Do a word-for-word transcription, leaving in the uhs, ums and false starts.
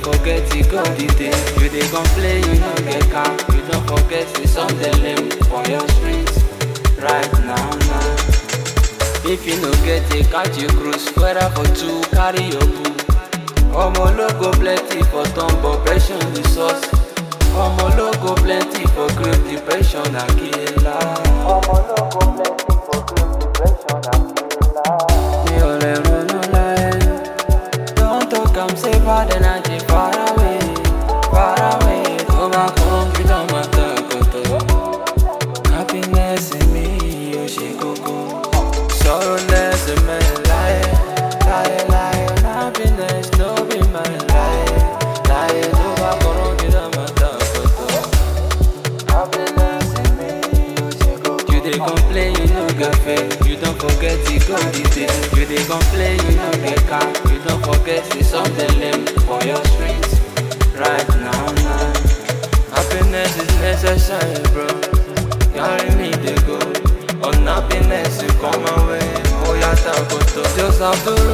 forget it, go the day. You dey complain, you no get car. You don't forget say some dey lame for your streets right now, now. If you no get a catch you cruise, weather for two, carry your boo. Omo logo plenty for tumble, pressure the source. Omo logo plenty for great depression and killer. Omo logo plenty for great depression and killer. Me all alone no lie. Don't talk, I'm say bad energy far away, far away. Overcome, you don't matter, koto. Happiness in me, oh she go go. Sorrowness in my life, lie, lie. Happiness no be my life, lie. Overcome, you don't matter, koto. Happiness in me, oh she go go. You dey complain, you no get faith. You don't forget it, go the day. You dey complain, you no get car. You don't forget say something lame for your streets right now, now. Happiness is necessary, bro. Carry me to go. On happiness, you come away. Oh, yeah, takoto. Just have to